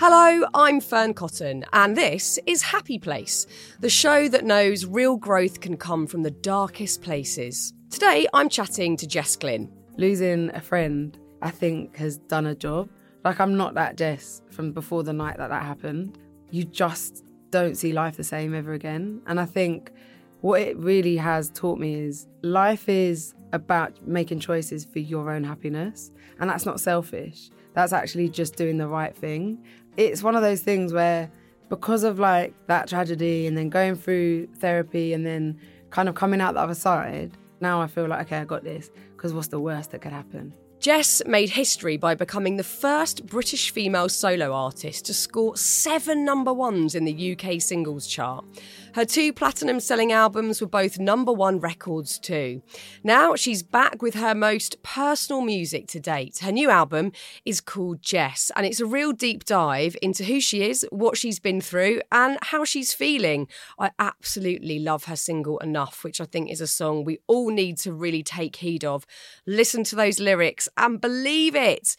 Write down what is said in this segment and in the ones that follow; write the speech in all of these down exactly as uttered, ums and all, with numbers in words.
Hello, I'm Fern Cotton, and this is Happy Place, the show that knows real growth can come from the darkest places. Today, I'm chatting to Jess Glynn. Losing a friend, I think, has done a job. Like, I'm not that Jess from before the night that that happened. You just don't see life the same ever again. And I think what it really has taught me is life is about making choices for your own happiness. And that's not selfish. That's actually just doing the right thing. It's one of those things where because of like that tragedy and then going through therapy and then kind of coming out the other side, now I feel like, okay, I got this, because what's the worst that could happen? Jess made history by becoming the first British female solo artist to score seven number ones in the U K singles chart. Her two platinum-selling albums were both number one records too. Now she's back with her most personal music to date. Her new album is called Jess, and it's a real deep dive into who she is, what she's been through, and how she's feeling. I absolutely love her single Enough, which I think is a song we all need to really take heed of. Listen to those lyrics and believe it.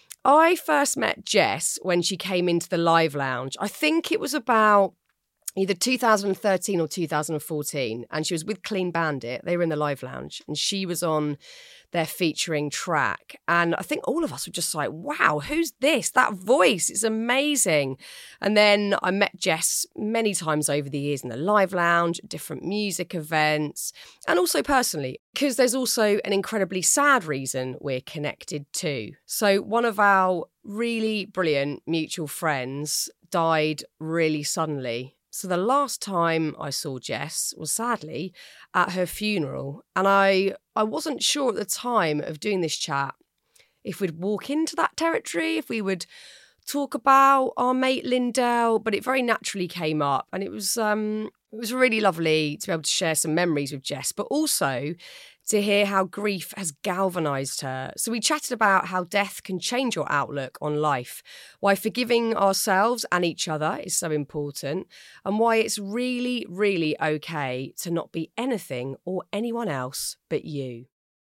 I first met Jess when she came into the Live Lounge. I think it was about either two thousand thirteen or two thousand fourteen, and she was with Clean Bandit. They were in the Live Lounge, and she was on their featuring track. And I think all of us were just like, wow, who's this? That voice, it's amazing. And then I met Jess many times over the years in the Live Lounge, different music events, and also personally, because there's also an incredibly sad reason we're connected too. So one of our really brilliant mutual friends died really suddenly. So the last time I saw Jess was sadly at her funeral. And I, I wasn't sure at the time of doing this chat if we'd walk into that territory, if we would talk about our mate Lindell, but it very naturally came up. And it was um, it was really lovely to be able to share some memories with Jess, but also to hear how grief has galvanised her. So we chatted about how death can change your outlook on life, why forgiving ourselves and each other is so important, and why it's really, really okay to not be anything or anyone else but you.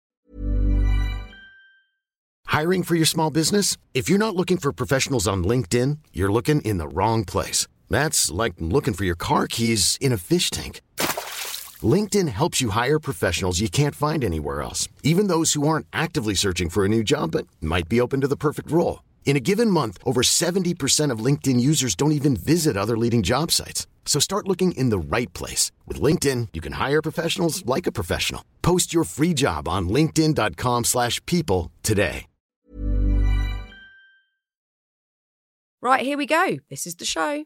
Hiring for your small business? If you're not looking for professionals on LinkedIn, you're looking in the wrong place. That's like looking for your car keys in a fish tank. LinkedIn helps you hire professionals you can't find anywhere else, even those who aren't actively searching for a new job but might be open to the perfect role. In a given month, over seventy percent of LinkedIn users don't even visit other leading job sites. So start looking in the right place. With LinkedIn, you can hire professionals like a professional. Post your free job on linkedin.com slash people today. Right, here we go. This is the show.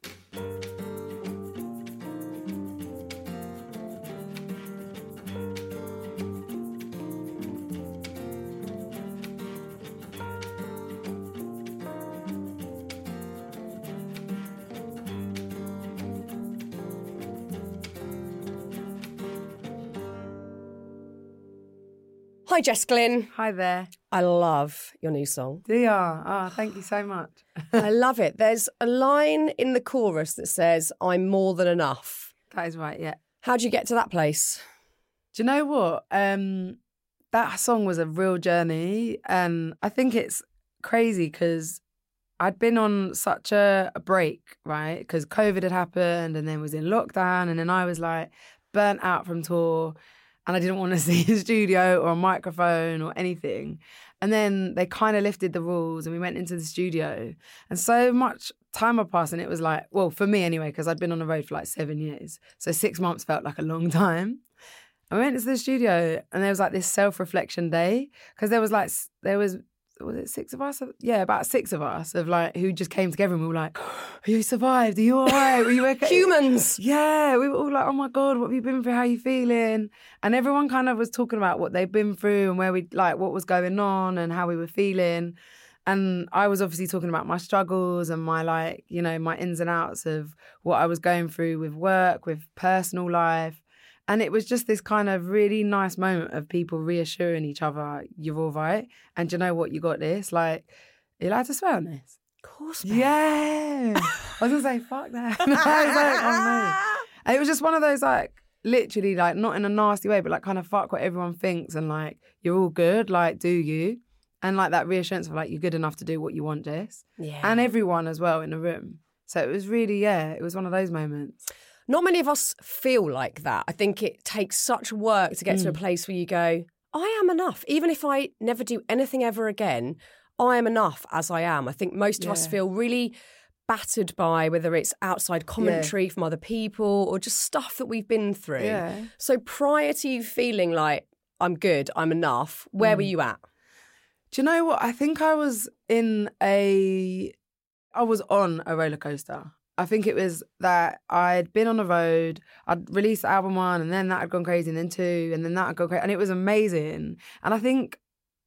Hi, Jess Glynn. Hi there. I love your new song. Do you? Oh, thank you so much. I love it. There's a line in the chorus that says, I'm more than enough. That is right, yeah. How'd you get to that place? Do you know what? Um, that song was a real journey, and I think it's crazy because I'd been on such a, a break, right? Because COVID had happened and then was in lockdown, and then I was like burnt out from tour. And I didn't want to see a studio or a microphone or anything. And then they kind of lifted the rules and we went into the studio. And so much time had passed, and it was like, well, for me anyway, because I'd been on the road for like seven years. So six months felt like a long time. I went into the studio and there was like this self-reflection day, because there was like, there was, was it six of us? Yeah, about six of us of like who just came together, and we were like, oh, you survived, are you all right? Were you okay? Humans. Yeah, we were all like, oh my God, what have you been through? How are you feeling? And everyone kind of was talking about what they've been through and where we, like, what was going on and how we were feeling. And I was obviously talking about my struggles and my, like, you know, my ins and outs of what I was going through with work, with personal life. And it was just this kind of really nice moment of people reassuring each other, you're all right. And do you know what? You got this. Like, you're allowed to swear on this? Of course, man. Yeah. I was going to say, fuck that. I was like, oh no. And it was just one of those, like, literally, like, not in a nasty way, but like kind of fuck what everyone thinks and like, you're all good, like, do you? And like that reassurance of like, you're good enough to do what you want, Jess. Yeah. And everyone as well in the room. So it was really, yeah, it was one of those moments. Not many of us feel like that. I think it takes such work to get mm. to a place where you go, I am enough. Even if I never do anything ever again, I am enough as I am. I think most of yeah. us feel really battered by whether it's outside commentary yeah. from other people or just stuff that we've been through. Yeah. So prior to you feeling like, I'm good, I'm enough, where mm. were you at? Do you know what? I think I was in a, I was on a roller coaster. I think it was that I'd been on the road, I'd released album one and then that had gone crazy and then two and then that had gone crazy and it was amazing. And I think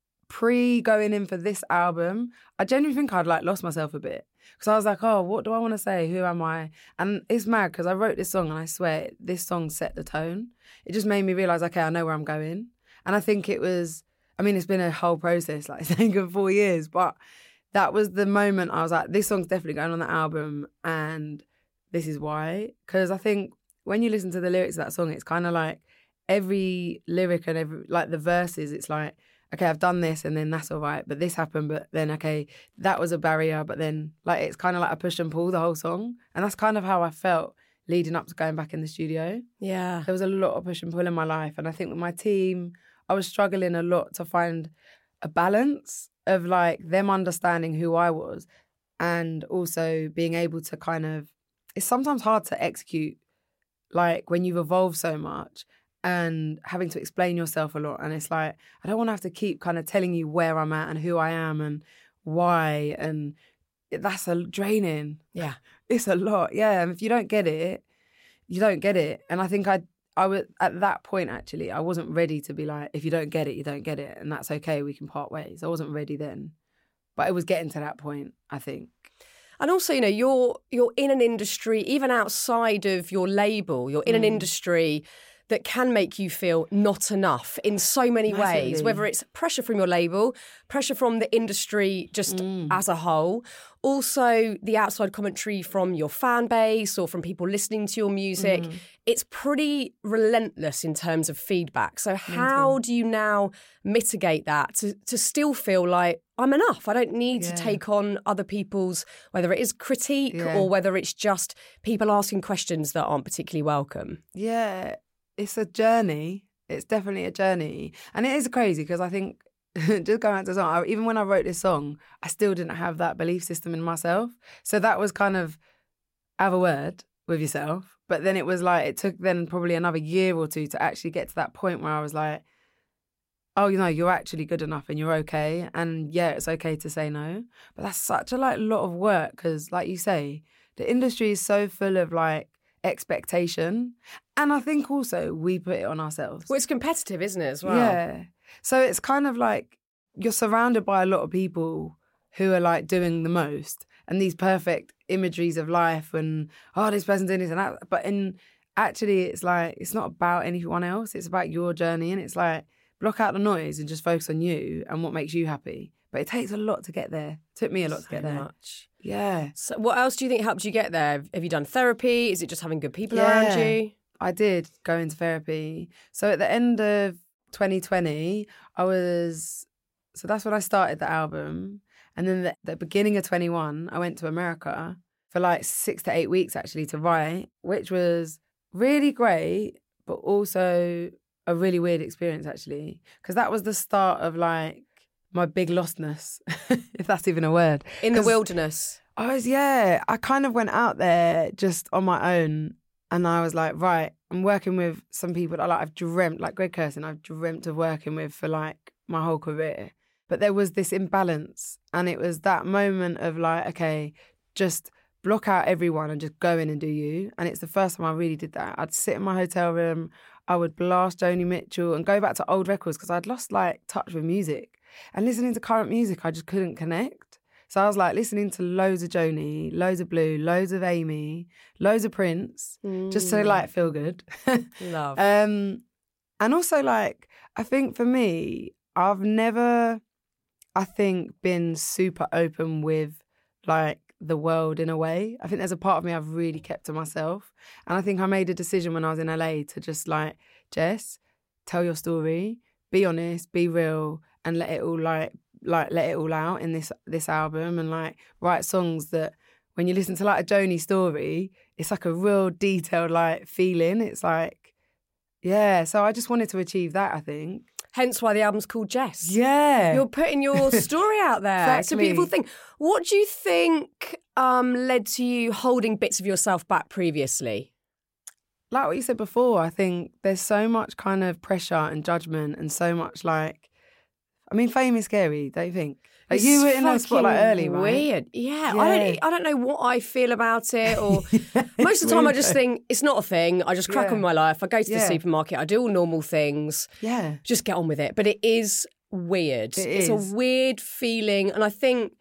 pre going in for this album, I genuinely think I'd like lost myself a bit. Because I was like, oh, what do I want to say? Who am I? And it's mad because I wrote this song and I swear this song set the tone. It just made me realise, okay, I know where I'm going. And I think it was, I mean, it's been a whole process, like it's taken four years, but that was the moment I was like, this song's definitely going on the album and this is why. Because I think when you listen to the lyrics of that song, it's kind of like every lyric and every, like the verses, it's like, okay, I've done this and then that's all right, but this happened, but then, okay, that was a barrier, but then like it's kind of like a push and pull the whole song. And that's kind of how I felt leading up to going back in the studio. Yeah. There was a lot of push and pull in my life. And I think with my team, I was struggling a lot to find a balance of like them understanding who I was and also being able to kind of, it's sometimes hard to execute like when you've evolved so much and having to explain yourself a lot. And it's like, I don't want to have to keep kind of telling you where I'm at and who I am and why. And that's a draining. Yeah. It's a lot. Yeah. And if you don't get it, you don't get it. And I think I I was at that point, actually, I wasn't ready to be like, if you don't get it, you don't get it. And that's okay. We can part ways. I wasn't ready then. But it was getting to that point, I think. And also, you know, you're you're in an industry, even outside of your label, you're in mm. an industry that can make you feel not enough in so many Massively. ways, whether it's pressure from your label, pressure from the industry just mm. as a whole, also the outside commentary from your fan base or from people listening to your music. Mm. It's pretty relentless in terms of feedback. So how mm. do you now mitigate that to, to still feel like, I'm enough. I don't need yeah. to take on other people's, whether it is critique yeah. or whether it's just people asking questions that aren't particularly welcome. Yeah. It's a journey. It's definitely a journey. And it is crazy because I think, just going back to the song, I, even when I wrote this song, I still didn't have that belief system in myself. So that was kind of, have a word with yourself. But then it was like, it took then probably another year or two to actually get to that point where I was like, oh, you know, you're actually good enough and you're okay. And yeah, it's okay to say no. But that's such a like lot of work because like you say, the industry is so full of like, expectation. And I think also we put it on ourselves. Well, it's competitive, isn't it, as well? Yeah. So it's kind of like you're surrounded by a lot of people who are like doing the most and these perfect imageries of life and, oh, this person's doing this and that. But in actually, it's like, it's not about anyone else. It's about your journey. And it's like, block out the noise and just focus on you and what makes you happy. But it takes a lot to get there. It took me a lot so to get there. Much. Yeah. So what else do you think helped you get there? Have you done therapy? Is it just having good people yeah, around you? I did go into therapy. So at the end of twenty twenty, I was... So that's when I started the album. And then the, the beginning of twenty-one, I went to America for like six to eight weeks actually to write, which was really great, but also a really weird experience actually. Because that was the start of like my big lostness, if that's even a word. In the wilderness. I was, yeah, I kind of went out there just on my own and I was like, right, I'm working with some people that like, I've dreamt, like Greg Kurstin, I've dreamt of working with for like my whole career. But there was this imbalance and it was that moment of like, okay, just block out everyone and just go in and do you. And it's the first time I really did that. I'd sit in my hotel room, I would blast Joni Mitchell and go back to old records because I'd lost like touch with music. And listening to current music, I just couldn't connect. So I was like listening to loads of Joni, loads of Blue, loads of Amy, loads of Prince, mm. just to like feel good. Love. Um, and also like, I think for me, I've never, I think, been super open with like the world in a way. I think there's a part of me I've really kept to myself. And I think I made a decision when I was in L A to just like, Jess, tell your story, be honest, be real, and let it all like like let it all out in this this album and like write songs that when you listen to like a Joni story, it's like a real detailed like feeling. It's like, yeah. So I just wanted to achieve that, I think. Hence why the album's called Jess. Yeah. You're putting your story out there. Exactly. It's a beautiful thing. What do you think um, led to you holding bits of yourself back previously? Like what you said before, I think there's so much kind of pressure and judgment and so much like, I mean, fame is scary, don't you think? Like It's you were in that spotlight fucking early, right? Weird. Yeah, Yeah. I don't I don't know what I feel about it or most of the time I just think it's not a thing. I just crack Yeah. on with my life. I go to the Yeah. supermarket, I do all normal things. Yeah. Just get on with it. But it is weird. It it's is. a weird feeling. And I think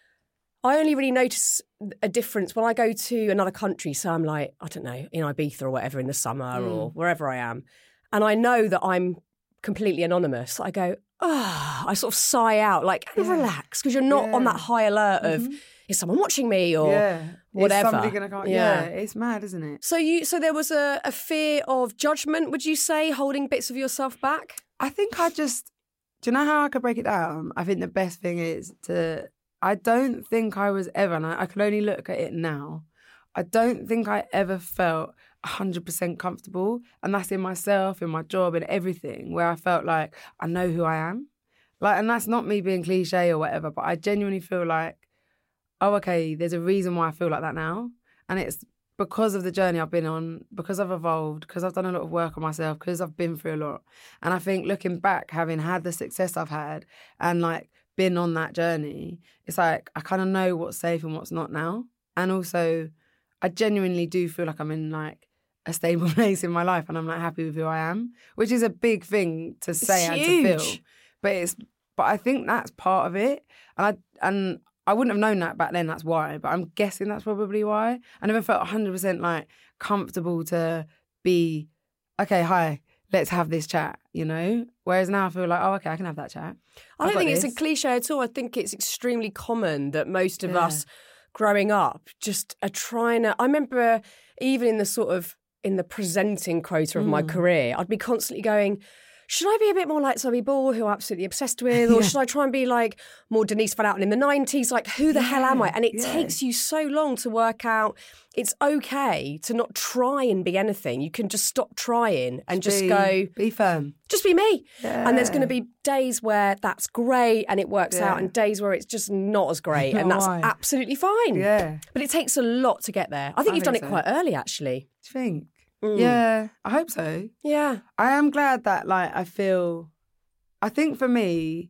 I only really notice a difference when I go to another country. So I'm like, I don't know, in Ibiza or whatever in the summer Mm. or wherever I am. And I know that I'm completely anonymous. I go, ah, I sort of sigh out, like, and Yeah. relax, because you're not on Yeah. that high alert of, Mhm. is someone watching me or yeah. whatever. Is somebody gonna come? Yeah. Yeah. It's mad, isn't it? So you, so there was a, a fear of judgment, would you say, holding bits of yourself back? I think I just, do you know how I could break it down? I think the best thing is to, I don't think I was ever, and I, I can only look at it now, I don't think I ever felt one hundred percent comfortable. And that's in myself, in my job, in everything, where I felt like I know who I am. Like, and that's not me being cliche or whatever, but I genuinely feel like, oh, okay, there's a reason why I feel like that now. And it's because of the journey I've been on, because I've evolved, because I've done a lot of work on myself, because I've been through a lot. And I think looking back, having had the success I've had and like been on that journey, it's like I kind of know what's safe and what's not now. And also, I genuinely do feel like I'm in like a stable place in my life and I'm like happy with who I am, which is a big thing to say and to feel. huge. But it's but I think that's part of it. And I and I wouldn't have known that back then, that's why. But I'm guessing that's probably why. I never felt one hundred percent like comfortable to be, okay, hi, let's have this chat, you know? Whereas now I feel like, oh, okay, I can have that chat. I I've don't got think it's this. a cliche at all. I think it's extremely common that most of Yeah. us growing up just are trying to. I remember even in the sort of in the presenting quota of Mm. my career, I'd be constantly going, should I be a bit more like Zoe Ball, who I'm absolutely obsessed with, or Yeah. should I try and be like more Denise Van Outen in the nineties? Like, who the hell am I? And it Yeah. takes you so long to work out it's okay to not try and be anything. You can just stop trying and just Be- go, Be firm. just be me. Yeah. And there's going to be days where that's great and it works Yeah. out, and days where it's just not as great, and that's Why? absolutely fine. Yeah. But it takes a lot to get there. I think I you've done think it so. quite early, actually. Do you think? Mm. Yeah, I hope so. Yeah. I am glad that like I feel I think for me,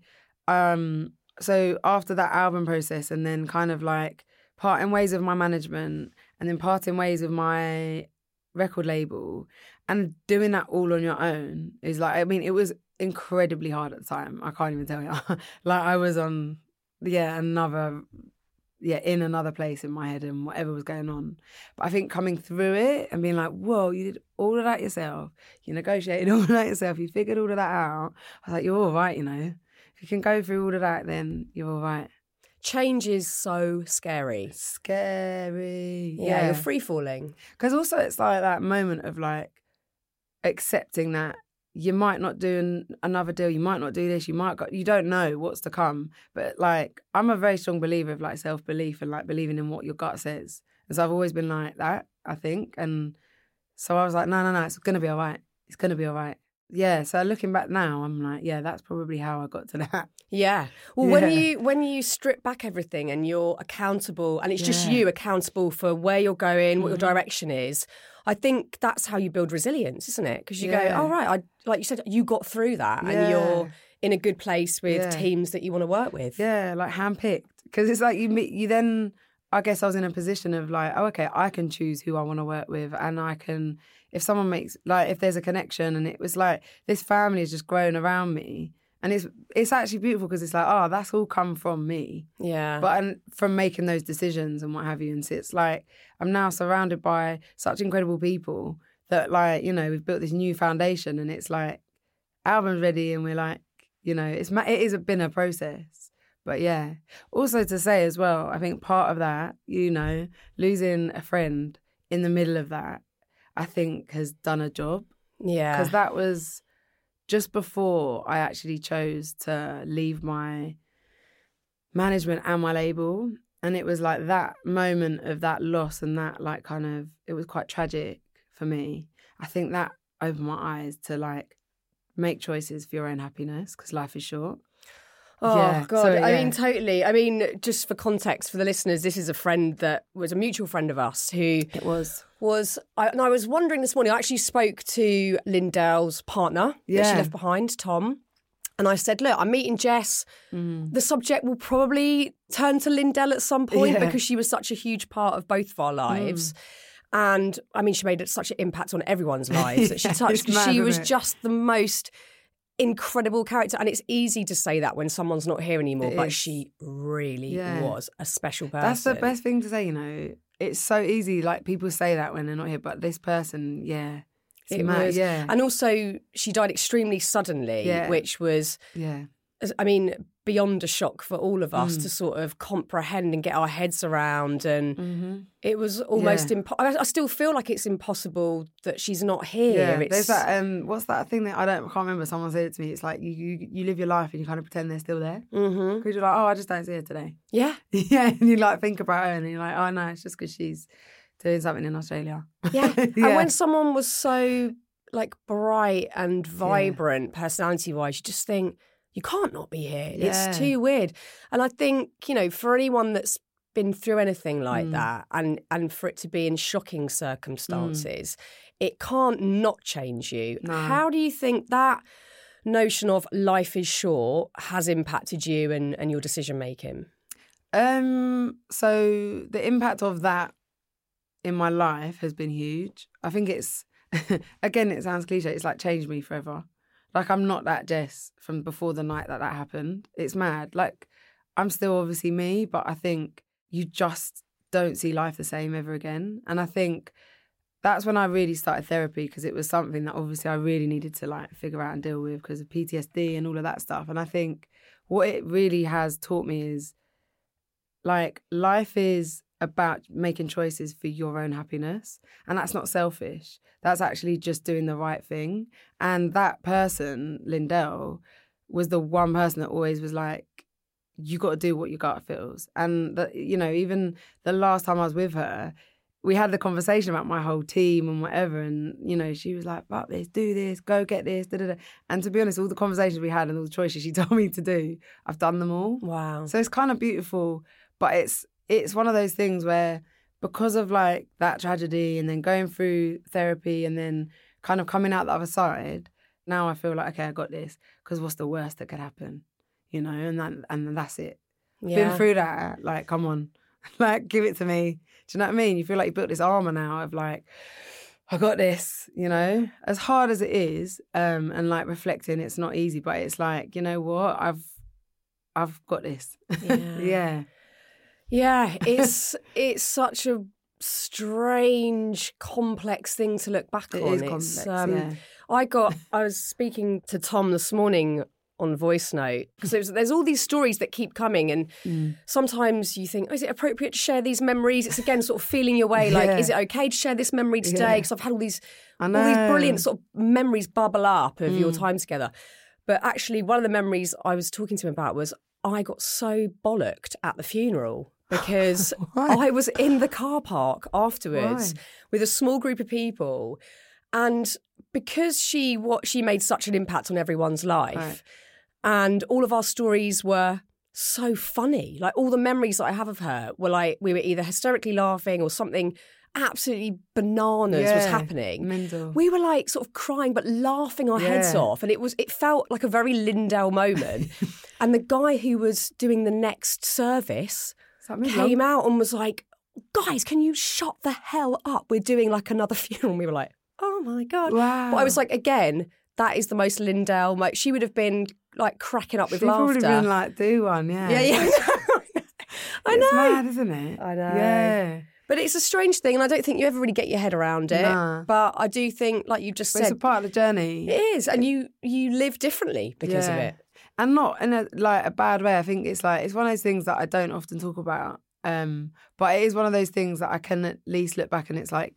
um, so after that album process and then kind of like parting ways with my management and then parting ways with my record label and doing that all on your own is like, I mean, it was incredibly hard at the time. I can't even tell you. Like I was on, yeah, another, yeah, in another place in my head and whatever was going on. But I think coming through it and being like, whoa, you did all of that yourself. You negotiated all of that yourself. You figured all of that out. I was like, you're all right, you know. If you can go through all of that, then you're all right. Change is so scary. Scary. Yeah, you're free falling. Because also it's like that moment of like accepting that you might not do an, another deal, you might not do this, you might go, you don't know what's to come. But like, I'm a very strong believer of like self-belief and like believing in what your gut says. And so I've always been like that, I think. And so I was like, no, no, no, it's going to be all right. It's going to be all right. Yeah, so looking back now, I'm like, yeah, that's probably how I got to that. Yeah. Well, when Yeah. you when you strip back everything and you're accountable, and it's just Yeah. you accountable for where you're going, what your Mhm. direction is, I think that's how you build resilience, isn't it? Because you Yeah. go, oh, right, I, like you said, you got through that and Yeah. you're in a good place with Yeah. teams that you want to work with. Yeah, like handpicked. Because it's like you meet, you then, I guess I was in a position of like, oh, okay, I can choose who I want to work with. And I can, if someone makes, like, if there's a connection and it was like, this family has just grown around me. And it's it's actually beautiful because it's like, oh, that's all come from me. Yeah. But and from making those decisions and what have you. And so it's like, I'm now surrounded by such incredible people that like, you know, we've built this new foundation and it's like, album's ready and we're like, you know, it's ma- it is been a process. But yeah, also to say as well, I think part of that, you know, losing a friend in the middle of that, I think has done a job. yeah. Because that was just before I actually chose to leave my management and my label. And it was like that moment of that loss and that like kind of, it was quite tragic for me. I think that opened my eyes to like make choices for your own happiness because life is short. Oh, yeah. God. So, I yeah. mean, totally. I mean, just for context for the listeners, this is a friend that was a mutual friend of us who It was. was, I, and I was wondering this morning, I actually spoke to Lindell's partner that Yeah. she left behind, Tom. And I said, look, I'm meeting Jess. Mm. The subject will probably turn to Lindell at some point Yeah. because she was such a huge part of both of our lives. Mm. And I mean, she made such an impact on everyone's lives that she Yeah, touched. it's mad, She isn't was it? just the most incredible character. And it's easy to say that when someone's not here anymore, It but is. she really Yeah. was a special person. That's the best thing to say, you know. It's so easy, like people say that when they're not here, but this person, yeah. It's It mad, was. yeah. And also, she died extremely suddenly, Yeah. which was, Yeah. I mean, beyond a shock for all of us Mm. to sort of comprehend and get our heads around. And Mm-hmm. it was almost Yeah. impossible. I I still feel like it's impossible that she's not here. Yeah, It's, there's that. Um, what's that thing that I don't? I can't remember. Someone said it to me. It's like you, you, you live your life and you kind of pretend they're still there Mhm. because you're like, oh, I just don't see her today. Yeah, Yeah, and you like think about her and you're like, oh no, it's just because she's doing something in Australia. yeah. Yeah. And when someone was so like bright and vibrant personality-wise, you just think, you can't not be here. Yeah. It's too weird. And I think, you know, for anyone that's been through anything like Mm. that and, and for it to be in shocking circumstances, it can't not change you. No. How do you think that notion of life is short has impacted you and, and your decision-making? Um, so the impact of that in my life has been huge. I think it's again, it sounds cliche. It's like changed me forever. Like I'm not that Jess from before the night that that happened. It's mad. Like I'm still obviously me, but I think you just don't see life the same ever again. And I think that's when I really started therapy because it was something that obviously I really needed to like figure out and deal with because of P T S D and all of that stuff. And I think what it really has taught me is like life is about making choices for your own happiness. And that's not selfish. That's actually just doing the right thing. And that person, Lindell, was the one person that always was like, you got to do what your gut feels. And, that, you know, even the last time I was with her, we had the conversation about my whole team and whatever. And, you know, she was like, fuck this, do this, go get this, da da da. And to be honest, all the conversations we had and all the choices she told me to do, I've done them all. Wow. So it's kind of beautiful, but it's it's one of those things where because of like that tragedy and then going through therapy and then kind of coming out the other side, now I feel like, okay, I got this because what's the worst that could happen? You know, and that, and that's it. Yeah. Been through that, like, come on, like, give it to me. Do you know what I mean? You feel like you built this armor now of like, I got this, you know? As hard as it is, um, and like reflecting, it's not easy, but it's like, you know what? I've I've got this. Yeah. Yeah. Yeah, it's it's such a strange, complex thing to look back It on. is It's, complex, um, yeah. I got. I was speaking to Tom this morning on voice note because there's all these stories that keep coming, and Mm. sometimes you think, oh, is it appropriate to share these memories? It's again sort of feeling your way, like, Yeah. is it okay to share this memory today? Yeah. Because I've had all these I all these know. brilliant sort of memories bubble up of your Mm. time together. But actually, one of the memories I was talking to him about was I got so bollocked at the funeral because Why? I was in the car park afterwards Why? with a small group of people. And because she what she made such an impact on everyone's life, Right. and all of our stories were so funny. Like all the memories that I have of her were like we were either hysterically laughing or something absolutely bananas was Yeah, happening. mental. We were like sort of crying but laughing our heads Yeah. off, and it was it felt like a very Lindell moment. And the guy who was doing the next service Is that me, came love? out and was like, guys, can you shut the hell up? We're doing like another funeral. And we were like, oh my God. Wow. But I was like, again, that is the most Lindell. Like, she would have been like cracking up with She'd laughter. probably been like, do one, yeah. yeah, yeah. I It's know. mad, isn't it? I know. Yeah. But it's a strange thing, and I don't think you ever really get your head around it. Nah. But I do think, like you just But it's a said, part of the journey. it is. And you you live differently because of Yeah. it. And not in a like a bad way. I think it's like it's one of those things that I don't often talk about. Um, but it is one of those things that I can at least look back and it's like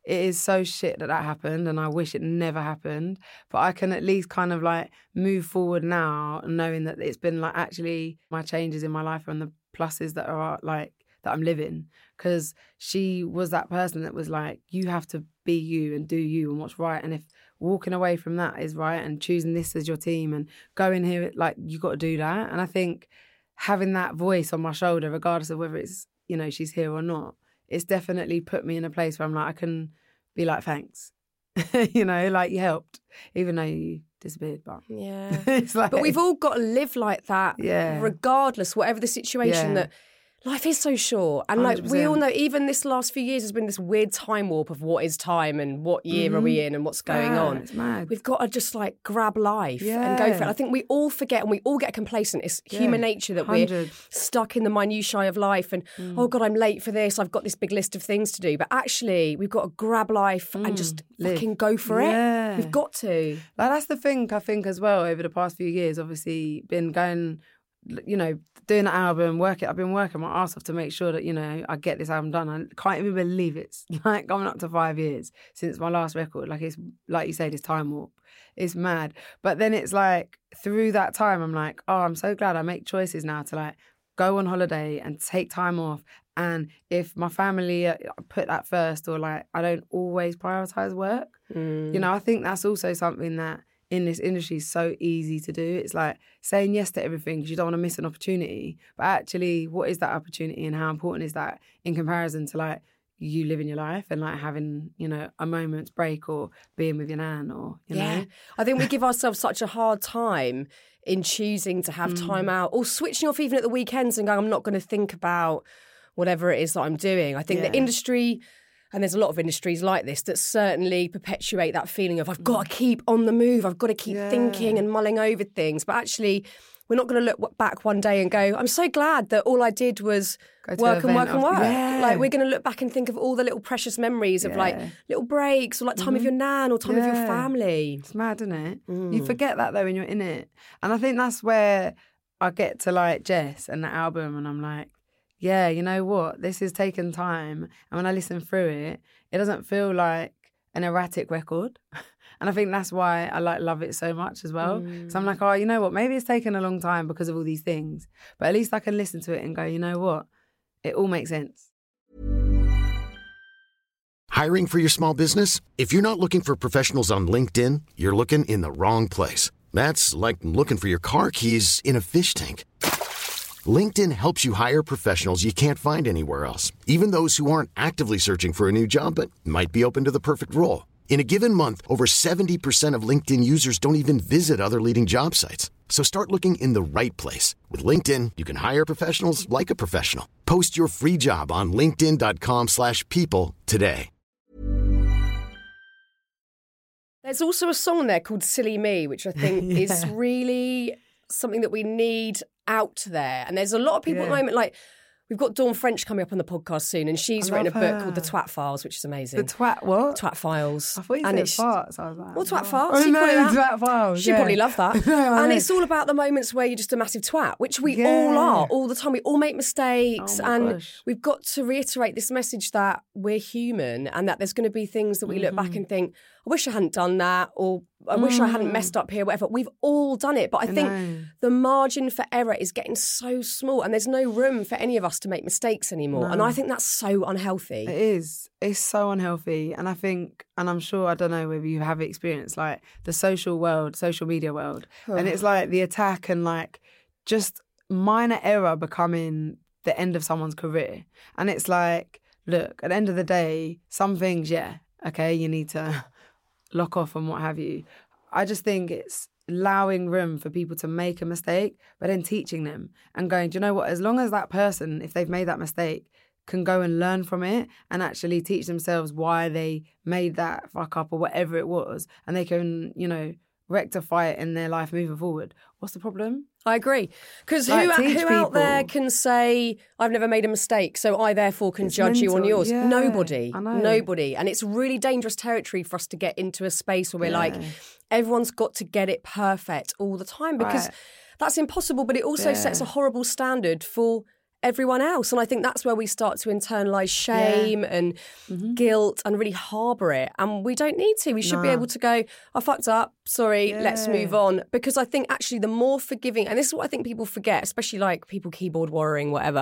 it is so shit that that happened, and I wish it never happened. But I can at least kind of like move forward now, knowing that it's been like actually my changes in my life and the pluses that are like that I'm living. Because she was that person that was like, you have to be you and do you and what's right. And if walking away from that is right and choosing this as your team and going here, like you got to do that. And I think having that voice on my shoulder, regardless of whether it's, you know, she's here or not, it's definitely put me in a place where I'm like, I can be like, thanks. You know, like you helped, even though you disappeared. But yeah, it's like, but we've all got to live like that, yeah. regardless, whatever the situation. Yeah. That life is so short, and like one hundred percent. we all know, even this last few years has been this weird time warp of what is time and what year mm-hmm. are we in and what's going yeah, on. It's mad. We've got to just like grab life yeah. and go for it. I think we all forget and we all get complacent. It's yeah. human nature that one hundred we're stuck in the minutiae of life and mm. oh God, I'm late for this. I've got this big list of things to do. But actually, we've got to grab life mm. and just Live. fucking go for yeah. it. We've got to. Like that's the thing I think as well over the past few years. Obviously, been going, you know, doing the album, working. I've been working my ass off to make sure that, you know, I get this album done. I can't even believe it's like coming up to five years since my last record. Like it's, like you say, this time warp. It's mad. But then it's like through that time, I'm like, oh, I'm so glad I make choices now to like go on holiday and take time off. And if my family uh, put that first, or like I don't always prioritise work, mm. you know, I think that's also something that in this industry is so easy to do. It's like saying yes to everything because you don't want to miss an opportunity. But actually, what is that opportunity and how important is that in comparison to like you living your life and like having, you know, a moment's break or being with your nan or, you yeah. know? I think we give ourselves such a hard time in choosing to have mm. time out or switching off even at the weekends and going, I'm not going to think about whatever it is that I'm doing. I think yeah. the industry... And there's a lot of industries like this that certainly perpetuate that feeling of I've got to keep on the move, I've got to keep yeah. thinking and mulling over things. But actually, we're not going to look back one day and go, I'm so glad that all I did was work and work and work. Yeah. Like we're going to look back and think of all the little precious memories of yeah. like little breaks or like time mm-hmm. with your nan or time yeah. with your family. It's mad, isn't it? Mm. You forget that though when you're in it. And I think that's where I get to like Jess and the album and I'm like, yeah, you know what? This is taking time. And when I listen through it, it doesn't feel like an erratic record. And I think that's why I like love it so much as well. Mm. So I'm like, oh, you know what? Maybe it's taken a long time because of all these things. But at least I can listen to it and go, you know what? It all makes sense. Hiring for your small business? If you're not looking for professionals on LinkedIn, you're looking in the wrong place. That's like looking for your car keys in a fish tank. LinkedIn helps you hire professionals you can't find anywhere else, even those who aren't actively searching for a new job but might be open to the perfect role. In a given month, over seventy percent of LinkedIn users don't even visit other leading job sites. So start looking in the right place. With LinkedIn, you can hire professionals like a professional. Post your free job on linkedin.com slash people today. There's also a song there called Silly Me, which I think yeah. is really something that we need out there. And there's a lot of people yeah. at the moment, like, we've got Dawn French coming up on the podcast soon, and she's written a her. book called The Twat Files, which is amazing. The Twat what? Twat Files. I thought you and said it's, farts. I was like, well, Twat oh. Files. Oh, She'd no, probably, Twat Files. She'd yeah. probably love that. no, and know. it's all about the moments where you're just a massive twat, which we yeah. all are all the time. We all make mistakes, oh and gosh. we've got to reiterate this message that we're human and that there's going to be things that we mm-hmm. look back and think, I wish I hadn't done that, or I wish mm. I hadn't messed up here, whatever. We've all done it. But I, I think know. the margin for error is getting so small, and there's no room for any of us to make mistakes anymore. No. And I think that's so unhealthy. It is. It's so unhealthy. And I think, and I'm sure, I don't know whether you have experienced like the social world, social media world. and it's like the attack and like just minor error becoming the end of someone's career. And it's like, look, at the end of the day, some things, yeah, okay, you need to lock off and what have you. I just think it's allowing room for people to make a mistake, but then teaching them and going, do you know what, as long as that person, if they've made that mistake, can go and learn from it and actually teach themselves why they made that fuck up or whatever it was, and they can, you know, rectify it in their life moving forward. What's the problem? I agree. Because like, who, who people. out there can say, I've never made a mistake, so I therefore can it's judge mental. you on yours? Yeah, Nobody. I know. Nobody. And it's really dangerous territory for us to get into a space where we're yeah. like, everyone's got to get it perfect all the time, because right. that's impossible, but it also yeah. sets a horrible standard for everyone else. And I think that's where we start to internalise shame yeah. and mm-hmm. guilt and really harbour it. And we don't need to. We should nah. be able to go, I fucked up, sorry, yeah. let's move on. Because I think actually the more forgiving, and this is what I think people forget, especially like people keyboard warring, whatever,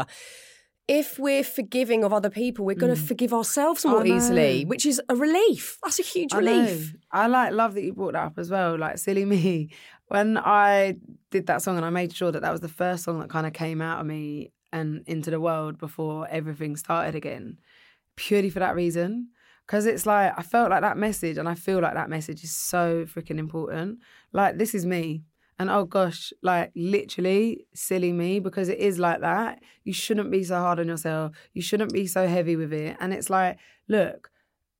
if we're forgiving of other people, we're going to mm. forgive ourselves more easily, which is a relief. That's a huge I relief. Know. I like love that you brought that up as well, like Silly Me. When I did that song and I made sure that that was the first song that kind of came out of me and into the world before everything started again, purely for that reason. Because it's like, I felt like that message, and I feel like that message is so freaking important. Like, this is me. And oh gosh, like literally silly me, because it is like that. You shouldn't be so hard on yourself. You shouldn't be so heavy with it. And it's like, look,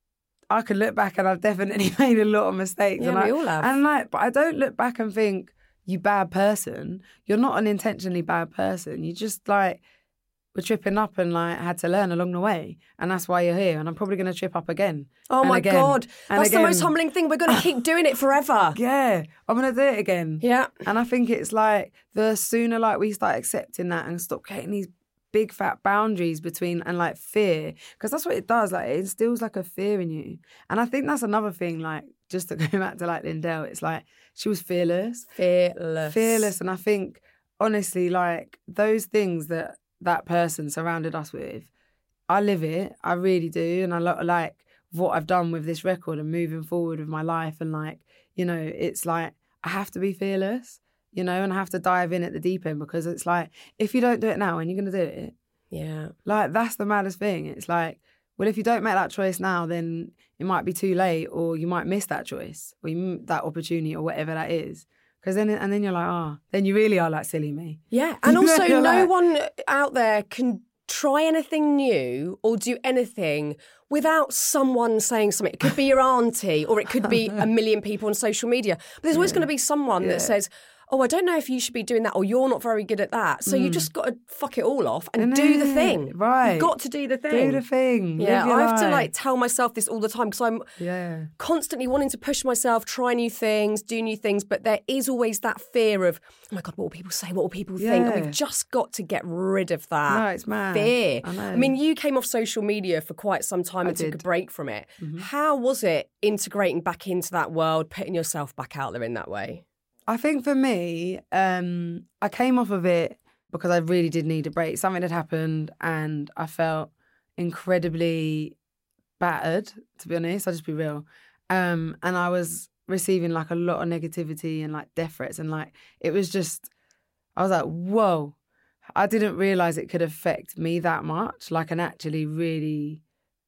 I could look back and I've definitely made a lot of mistakes. Yeah, and we I, all have. And like, but I don't look back and think, you bad person. You're not an intentionally bad person. You just like were tripping up and like had to learn along the way. And that's why you're here. And I'm probably going to trip up again. Oh my again, God. That's again. the most humbling thing. We're going to keep doing it forever. Yeah. I'm going to do it again. Yeah. And I think it's like the sooner like we start accepting that and stop creating these big fat boundaries between and like fear, because that's what it does. Like it instills like a fear in you. And I think that's another thing, like just to go back to like Lindell, it's like she was fearless. Fearless. Fearless. And I think honestly, like those things that that person surrounded us with, I live it. I really do. And I lo- like what I've done with this record and moving forward with my life. And like, you know, it's like I have to be fearless, you know, and I have to dive in at the deep end, because it's like, if you don't do it now, when you're going to do it? Yeah. Like, that's the maddest thing. It's like, well, if you don't make that choice now, then it might be too late, or you might miss that choice or you, that opportunity or whatever that is. Because then, and then you're like, ah, oh, then you really are like silly me. Yeah. And also no like, one out there can try anything new or do anything without someone saying something. It could be your auntie, or it could be a million people on social media. But there's always yeah. going to be someone yeah. that says, oh, I don't know if you should be doing that, or you're not very good at that. So mm. you just got to fuck it all off and, and do the thing. Right. You've got to do the thing. Do the thing. Yeah, I have life. to like tell myself this all the time, because I'm yeah. constantly wanting to push myself, try new things, do new things. But there is always that fear of, oh my God, what will people say? What will people yeah. think? And we've just got to get rid of that no, it's mad. fear. I know. I mean, you came off social media for quite some time I and did. took a break from it. Mm-hmm. How was it integrating back into that world, putting yourself back out there in that way? I think for me, um, I came off of it because I really did need a break. Something had happened and I felt incredibly battered, to be honest. I'll just be real. Um, and I was receiving like a lot of negativity and like death threats. And like, it was just, I was like, whoa. I didn't realise it could affect me that much. Like, and actually really,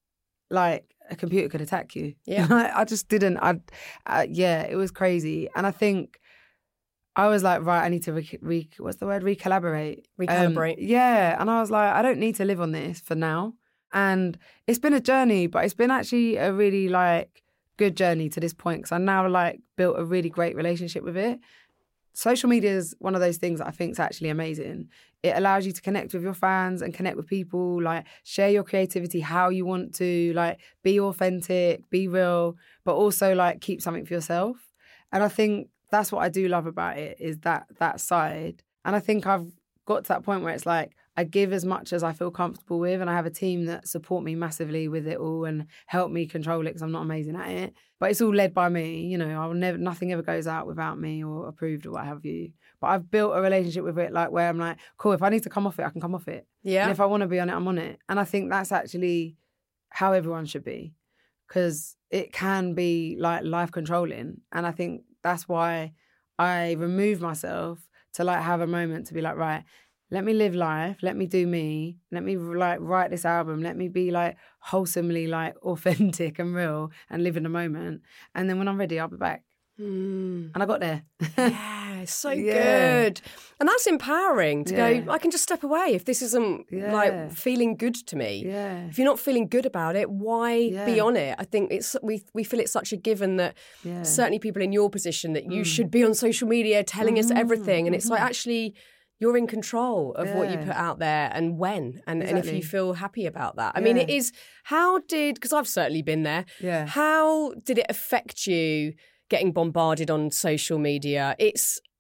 like, a computer could attack you. Yeah. I just didn't, I, uh, yeah, it was crazy. And I think, I was like, right, I need to, re- re- what's the word? Recalibrate. Recalibrate. Um, yeah. And I was like, I don't need to live on this for now. And it's been a journey, but it's been actually a really like good journey to this point, because I now like built a really great relationship with it. Social media is one of those things that I think is actually amazing. It allows you to connect with your fans and connect with people, like share your creativity how you want to, like be authentic, be real, but also like keep something for yourself. And I think that's what I do love about it, is that that side. And I think I've got to that point where it's like I give as much as I feel comfortable with, and I have a team that support me massively with it all and help me control it, because I'm not amazing at it. But it's all led by me, you know. I'll never, nothing ever goes out without me or approved or what have you. But I've built a relationship with it, like where I'm like, cool, if I need to come off it, I can come off it. Yeah. And if I want to be on it, I'm on it. And I think that's actually how everyone should be, because it can be like life controlling. And I think that's why I remove myself to like have a moment to be like, right, let me live life, let me do me, let me like write this album, let me be like wholesomely like authentic and real and live in the moment. And then when I'm ready, I'll be back. Mm. And I got there. Yeah, so yeah. good. And that's empowering to yeah. go, I can just step away if this isn't yeah. like feeling good to me. Yeah. If you're not feeling good about it, why yeah. be on it? I think it's we we feel it's such a given that yeah. certainly people in your position that you mm. should be on social media telling mm-hmm. us everything. And mm-hmm. it's like, actually, you're in control of yeah. what you put out there and when, and, exactly. and if you feel happy about that. I yeah. mean, it is, how did, because I've certainly been there, yeah. how did it affect you getting bombarded on social media? It's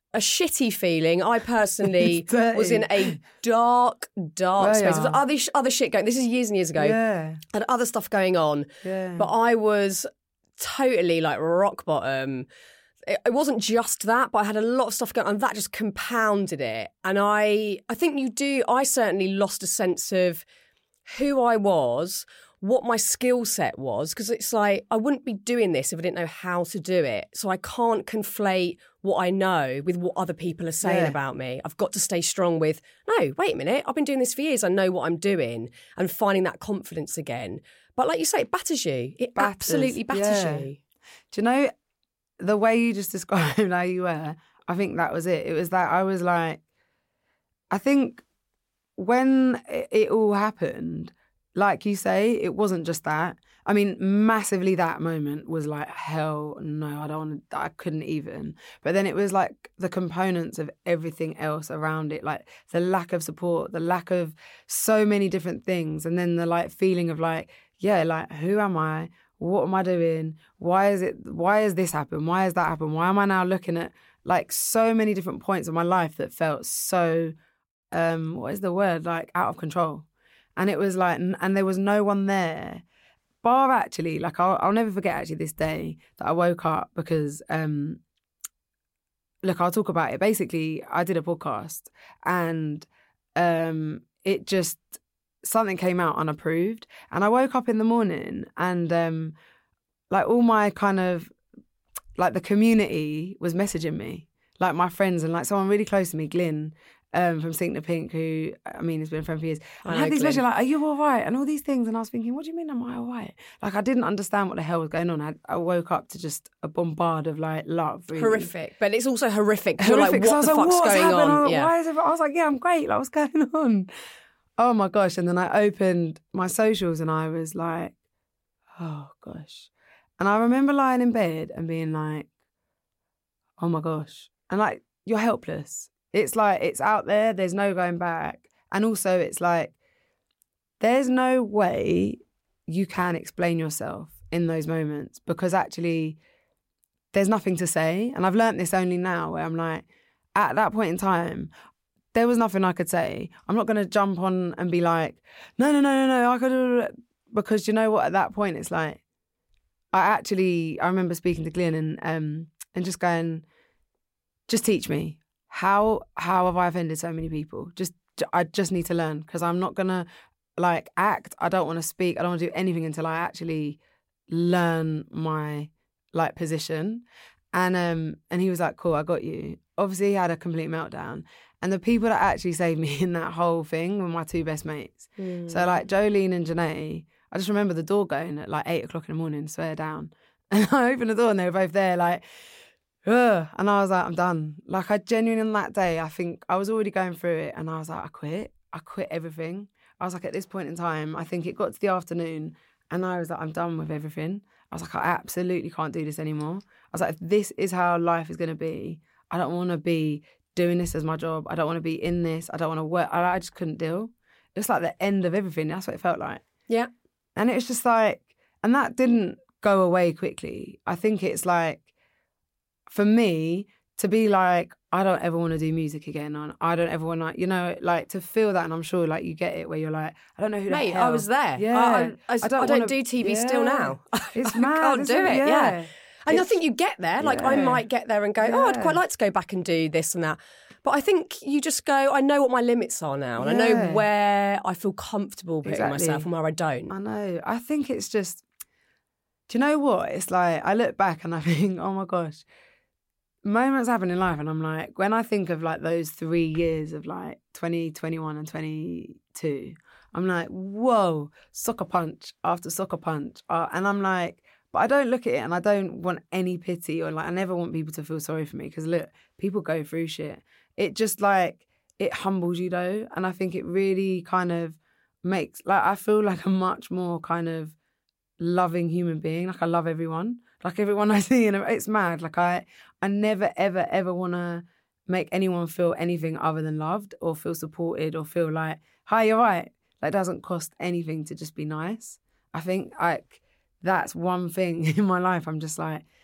a shitty feeling. I personally Dirty. was in a dark, dark Well, space. There was yeah. other, sh- other shit going. This is years and years ago. Yeah. And other stuff going on. Yeah. But I was totally like rock bottom. It, it wasn't just that, but I had a lot of stuff going on, and that just compounded it. And I, I think you do, I certainly lost a sense of who I was, what my skill set was, because it's like I wouldn't be doing this if I didn't know how to do it. So I can't conflate what I know with what other people are saying Yeah. about me. I've got to stay strong with, no, wait a minute, I've been doing this for years. I know what I'm doing, and finding that confidence again. But like you say, it batters you. It Batters, absolutely batters yeah. you. Do you know the way you just described how you were? I think that was it. It was that I was like, I think when it, it all happened, like you say, it wasn't just that. I mean, massively that moment was like, hell no, I don't want to, I couldn't even. But then it was like the components of everything else around it, like the lack of support, the lack of so many different things. And then the like feeling of like, yeah, like, who am I? What am I doing? Why is it, why has this happened? Why has that happened? Why am I now looking at like so many different points of my life that felt so, um, what is the word? Like out of control. And it was like, and there was no one there. Bar actually, like I'll, I'll never forget actually this day that I woke up because, um, look, I'll talk about it. Basically, I did a podcast and um, it just, something came out unapproved. And I woke up in the morning and um, like all my kind of, like the community was messaging me, like my friends and like someone really close to me, Glyn, Um, from Sync the Pink, who, I mean, has been a friend for years. And I, I had these messages like, are you all right? And all these things. And I was thinking, what do you mean, am I all right? Like, I didn't understand what the hell was going on. I, I woke up to just a bombard of, like, love. Really. Horrific. But it's also horrific. Because you're Horrific. like, So I what was the like, fuck's what's going happening? on? I, Yeah. Why is it? I was like, yeah, I'm great. Like, what's going on? Oh, my gosh. And then I opened my socials and I was like, oh, gosh. And I remember lying in bed and being like, oh, my gosh. And, like, you're helpless. It's like, it's out there, there's no going back. And also it's like, there's no way you can explain yourself in those moments because actually there's nothing to say. And I've learnt this only now where I'm like, at that point in time, there was nothing I could say. I'm not going to jump on and be like, no, no, no, no, no, I could, because you know what, at that point it's like, I actually, I remember speaking to Glyn and, um, and just going, just teach me. How how have I offended so many people? Just I just need to learn because I'm not gonna like act. I don't want to speak. I don't want to do anything until I actually learn my like position. And um and he was like, cool, I got you. Obviously, he had a complete meltdown. And the people that actually saved me in that whole thing were my two best mates. Mm. So like Jolene and Janae, I just remember the door going at like eight o'clock in the morning, swear down. And I opened the door and they were both there like. Ugh. And I was like, I'm done. Like I genuinely on that day, I think I was already going through it and I was like, I quit. I quit everything. I was like, at this point in time, I think it got to the afternoon and I was like, I'm done with everything. I was like, I absolutely can't do this anymore. I was like, if this is how life is going to be, I don't want to be doing this as my job. I don't want to be in this. I don't want to work. I, I just couldn't deal. It's like the end of everything. That's what it felt like. Yeah. And it was just like, and that didn't go away quickly. I think it's like, for me, to be like, I don't ever want to do music again, and I don't ever want to, you know, like to feel that, and I'm sure like you get it where you're like, I don't know who the Mate, hell. I was there. Yeah. I, I, I, I don't, wanna, do T V yeah. still now. It's I mad. can't do it, yeah. yeah. And It's, I think you get there. Like, yeah. I might get there and go, oh, I'd quite like to go back and do this and that. But I think you just go, I know what my limits are now. And yeah. I know where I feel comfortable putting exactly. myself and where I don't. I know. I think it's just, do you know what? It's like, I look back and I think, oh my gosh, moments happen in life and I'm like, when I think of like those three years of like twenty, twenty-one and twenty-two, I'm like, whoa, sucker punch after sucker punch. Uh, and I'm like, but I don't look at it and I don't want any pity or like, I never want people to feel sorry for me because look, people go through shit. It just like, it humbles you though. And I think it really kind of makes, like, I feel like a much more kind of loving human being. Like I love everyone. Like everyone I see, and it's mad. Like I, I never, ever, ever want to make anyone feel anything other than loved or feel supported or feel like, hi, you're right. Like it doesn't cost anything to just be nice. I think like that's one thing in my life. I'm just like,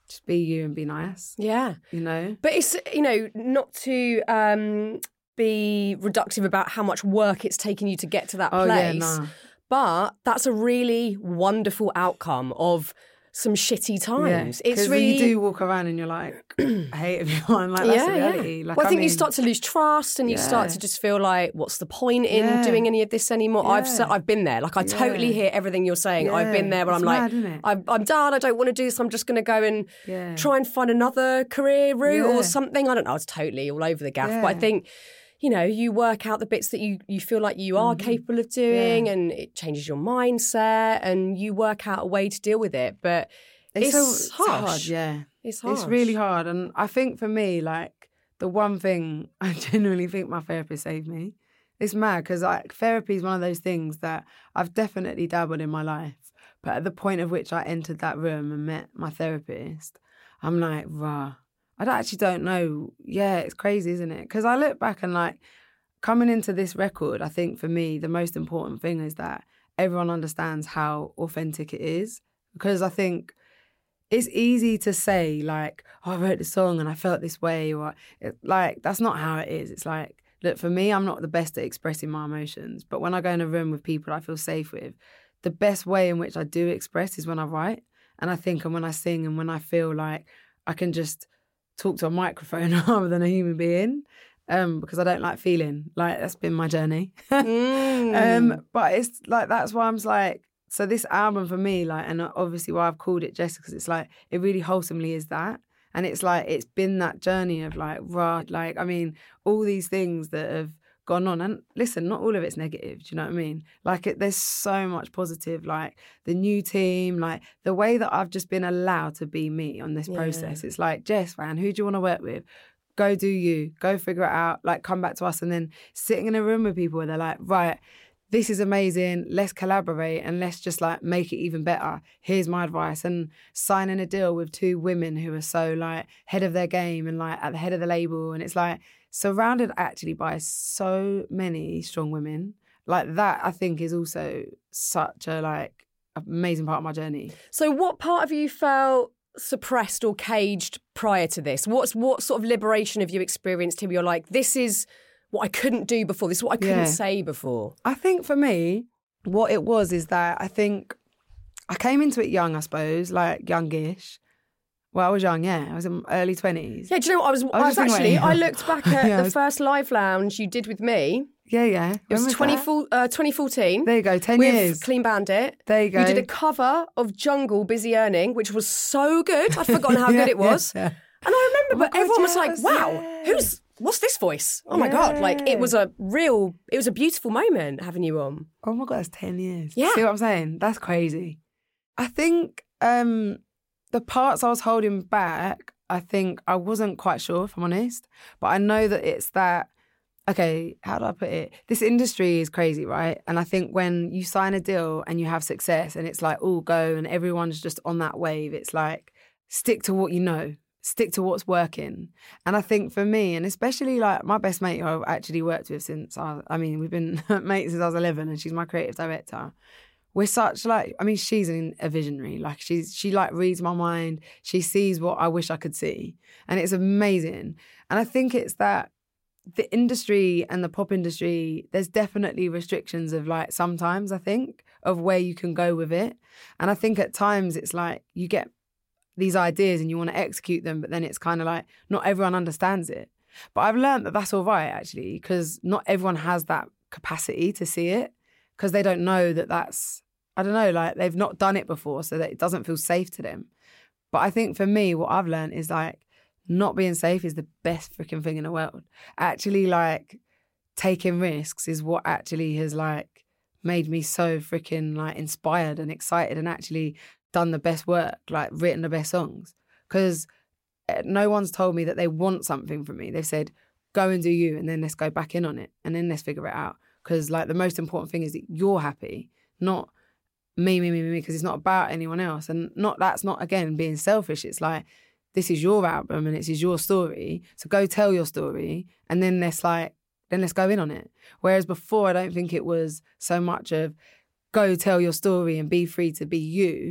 just be you and be nice. Yeah. You know? But it's, you know, not to um, be reductive about how much work it's taken you to get to that Oh, place. yeah, nah. But that's a really wonderful outcome of some shitty times. Yeah, It's really you do walk around and you're like, I hate everyone. Like, that's yeah, the reality. yeah. Like, well, I think mean, you start to lose trust, and you yeah. start to just feel like, what's the point in Yeah. doing any of this anymore? I've Yeah. I've been there. Like, I Yeah. totally hear everything you're saying. I've been Yeah. there, where It's I'm mad, like, isn't it? I'm, I'm done. I don't want to do this. I'm just going to go and Yeah. try and find another career route Yeah. or something. I don't know. It's totally all over the gaff. But I Yeah. think, you know, you work out the bits that you, you feel like you are mm-hmm. capable of doing, Yeah. and it changes your mindset, and you work out a way to deal with it. But it's, It's, so, harsh. it's hard, yeah. It's harsh. It's really hard. And I think for me, like, the one thing I genuinely think my therapist saved me, it's mad because like, therapy is one of those things that I've definitely dabbled in my life. But at the point of which I entered that room and met my therapist, I'm like, rah, I actually don't know. Yeah, it's crazy, isn't it? Because I look back and like, coming into this record, I think for me, the most important thing is that everyone understands how authentic it is. Because I think it's easy to say, like, oh, I wrote the song and I felt this way, or it, like, that's not how it is. It's like, look, for me, I'm not the best at expressing my emotions, but when I go in a room with people I feel safe with, the best way in which I do express is when I write. And I think, and when I sing, and when I feel like I can just talk to a microphone rather than a human being, um, because I don't like feeling. Like, that's been my journey. mm. um, but it's like, that's why I'm like, so this album for me, like, and obviously why I've called it Jessica, because it's like, it really wholesomely is that. And it's like, it's been that journey of like, rah, like, I mean, all these things that have gone on. And listen, not all of it's negative, do you know what I mean? Like, it, there's so much positive, like the new team, like the way that I've just been allowed to be me on this Yeah. process. It's like, Jess, man, who do you want to work with? Go do you, go figure it out, like come back to us. And then sitting in a room with people where they're like, right, this is amazing, let's collaborate and let's just like make it even better. Here's my advice. And signing a deal with two women who are so like head of their game and like at the head of the label. And it's like surrounded actually by so many strong women. Like that, I think, is also such a like amazing part of my journey. So what part of you felt suppressed or caged prior to this? What's what sort of liberation have you experienced here? You're like, this is what I couldn't do before. This is what I couldn't Yeah. say before. I think for me, what it was is that I think I came into it young, I suppose, like youngish. Well, I was young, yeah. I was in my early twenties. Yeah, do you know what I was? I was was, just thinking actually. about- I looked back at Yeah, I the was- first live lounge you did with me. Yeah, yeah. It was When twenty, that? uh, twenty fourteen. There you go, ten with years. Clean Bandit. There you go. You did a cover of Jungle, Busy Earning, which was so good. I'd forgotten how Yeah, good it was. yeah, yeah. And I remember, Oh my but God, everyone was like, yes, "Wow, yeah. who's what's this voice? Oh my God!" Like it Yeah. was a real, it was a beautiful moment having you on. Oh my God, that's ten years. Yeah. See what I'm saying? That's crazy. I think um, the parts I was holding back, I think I wasn't quite sure, if I'm honest. But I know that it's that, okay, how do I put it? This industry is crazy, right? And I think when you sign a deal and you have success and it's like, all go and everyone's just on that wave, it's like, stick to what you know. Stick to what's working. And I think for me, and especially like my best mate who I've actually worked with since, I, I mean, we've been mates since I was eleven and she's my creative director. We're such like, I mean, she's an, a visionary. Like she's, she like reads my mind. She sees what I wish I could see. And it's amazing. And I think it's that the industry and the pop industry, there's definitely restrictions of like sometimes, I think, of where you can go with it. And I think at times it's like you get these ideas and you want to execute them, but then it's kind of like not everyone understands it. But I've learned that that's all right, actually, because not everyone has that capacity to see it because they don't know that that's, I don't know, like they've not done it before, so that it doesn't feel safe to them. But I think for me, what I've learned is like not being safe is the best freaking thing in the world. Actually, like taking risks is what actually has like made me so freaking like inspired and excited and actually done the best work, like written the best songs. Because no one's told me that they want something from me. They've said, go and do you, and then let's go back in on it, and then let's figure it out. Because like the most important thing is that you're happy, not me, me, me, me, because it's not about anyone else. And not that's not, again, being selfish. It's like, this is your album and this is your story. So go tell your story, and then let's like, then let's go in on it. Whereas before, I don't think it was so much of go tell your story and be free to be you.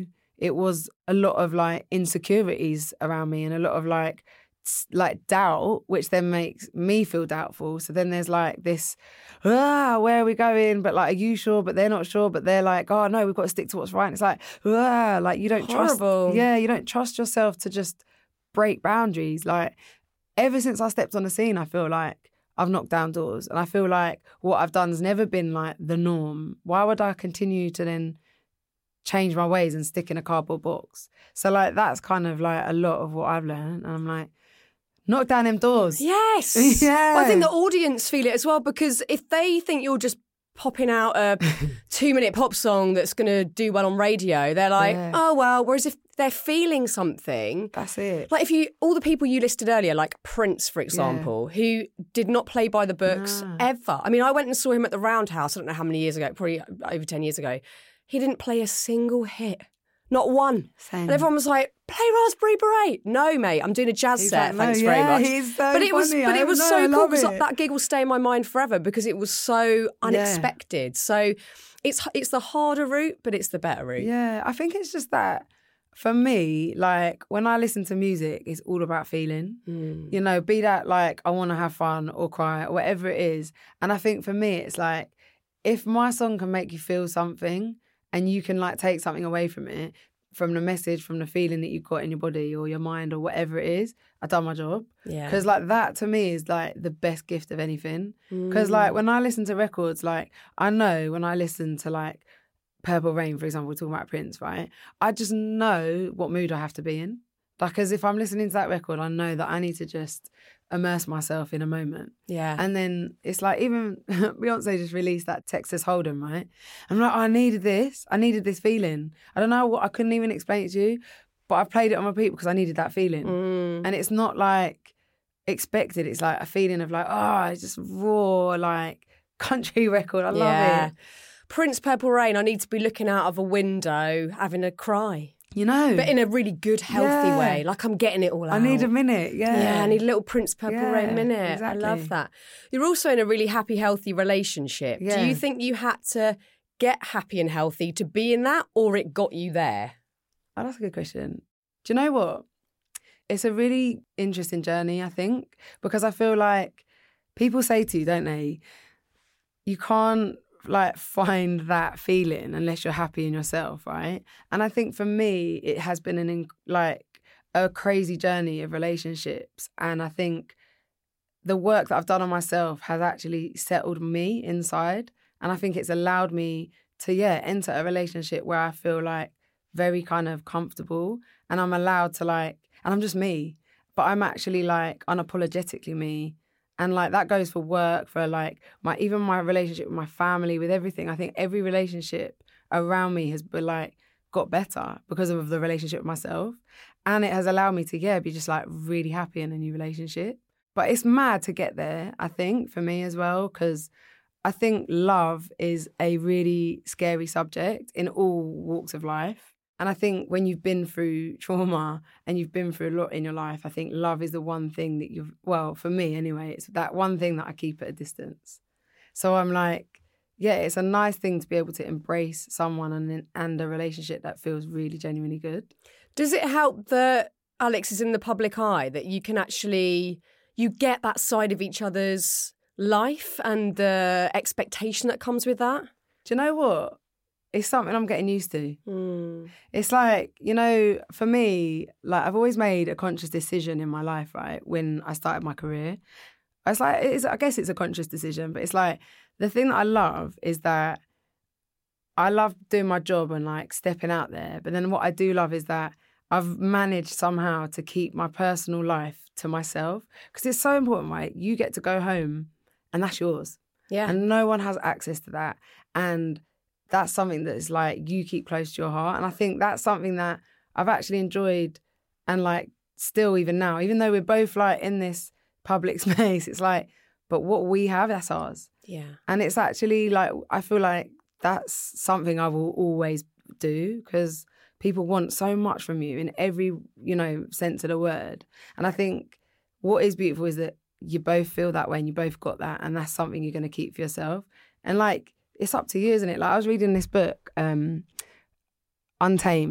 it was a lot of like insecurities around me and a lot of like like doubt, which then makes me feel doubtful. So then there's like this, ah, where are we going? But like, are you sure? But they're not sure. But they're like, oh no, we've got to stick to what's right. And it's like, ah, like you don't Horrible. trust. Yeah, you don't trust yourself to just break boundaries. Like ever since I stepped on the scene, I feel like I've knocked down doors, and I feel like what I've done has never been like the norm. Why would I continue to then change my ways and stick in a cardboard box? So like that's kind of like a lot of what I've learned, and I'm like, knock down them doors. Yes. Yeah. Well, I think the audience feel it as well, because if they think you're just popping out a two-minute pop song that's going to do well on radio, they're like, Yeah. oh, well, whereas if they're feeling something... That's it. Like if you, all the people you listed earlier, like Prince, for example, yeah. who did not play by the books nah. ever. I mean, I went and saw him at the Roundhouse, I don't know how many years ago, probably over ten years ago. He didn't play a single hit. Not one. Same. And everyone was like, play Raspberry Beret. No, mate, I'm doing a jazz he's set. like, Thanks no, very yeah, much. He's so but it was, funny. but it was know, so cool because it. that gig will stay in my mind forever because it was so unexpected. Yeah. So it's it's the harder route, but it's the better route. Yeah, I think it's just that for me, like when I listen to music, it's all about feeling. Mm. You know, be that like I want to have fun or cry or whatever it is. And I think for me, it's like if my song can make you feel something and you can like take something away from it, from the message, from the feeling that you've got in your body or your mind or whatever it is, I've done my job. Yeah. Because like that to me is like the best gift of anything. Because mm. like when I listen to records, like I know when I listen to like Purple Rain, for example, we're talking about Prince, right? I just know what mood I have to be in. Like as if I'm listening to that record, I know that I need to just immerse myself in a moment. Yeah. And then it's like even Beyonce just released that Texas Hold'em, right? I'm like, oh, I needed this. I needed this feeling. I don't know what, I couldn't even explain it to you, but I played it on my repeat because I needed that feeling. Mm. And it's not like expected. It's like a feeling of like, oh, it's just raw, like country record. I love yeah. it. Prince, Purple Rain, I need to be looking out of a window having a cry. You know. But in a really good, healthy yeah. way. Like I'm getting it all out. I need a minute, yeah. Yeah, I need a little Prince Purple yeah, Rain minute. Exactly. I love that. You're also in a really happy, healthy relationship. Yeah. Do you think you had to get happy and healthy to be in that, or it got you there? Oh, that's a good question. Do you know what? It's a really interesting journey, I think, because I feel like people say to you, don't they, you can't like find that feeling unless you're happy in yourself, right? And I think for me, it has been an like a crazy journey of relationships. And I think the work that I've done on myself has actually settled me inside. And I think it's allowed me to, yeah, enter a relationship where I feel like very kind of comfortable and I'm allowed to like, and I'm just me, but I'm actually like unapologetically me. And like that goes for work, for like my even my relationship with my family, with everything. I think every relationship around me has been like got better because of the relationship with myself. And it has allowed me to, yeah, be just like really happy in a new relationship. But it's mad to get there, I think, for me as well, because I think love is a really scary subject in all walks of life. And I think when you've been through trauma and you've been through a lot in your life, I think love is the one thing that you've, well, for me anyway, it's that one thing that I keep at a distance. So I'm like, yeah, it's a nice thing to be able to embrace someone and and a relationship that feels really genuinely good. Does it help that Alex is in the public eye, that you can actually, you get that side of each other's life and the expectation that comes with that? Do you know what? It's something I'm getting used to. Mm. It's like, you know, for me, like I've always made a conscious decision in my life, right? When I started my career, it's like, it's, I guess it's a conscious decision, but it's like the thing that I love is that I love doing my job and like stepping out there. But then what I do love is that I've managed somehow to keep my personal life to myself because it's so important, right? You get to go home and that's yours. Yeah. And no one has access to that. And that's something that is like you keep close to your heart. And I think that's something that I've actually enjoyed and like still even now, even though we're both like in this public space, it's like, but what we have, that's ours. Yeah. And it's actually like, I feel like that's something I will always do because people want so much from you in every, you know, sense of the word. And I think what is beautiful is that you both feel that way and you both got that. And that's something you're going to keep for yourself. And like, it's up to you, isn't it? Like I was reading this book, um, Untamed,